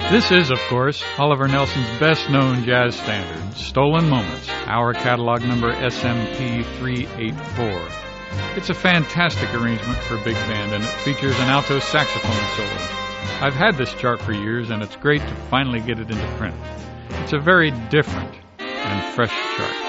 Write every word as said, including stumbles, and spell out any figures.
This is, of course, Oliver Nelson's best-known jazz standard, Stolen Moments, our catalog number S M P three eighty-four. It's a fantastic arrangement for a big band, and it features an alto saxophone solo. I've had this chart for years, and it's great to finally get it into print. It's a very different and fresh chart.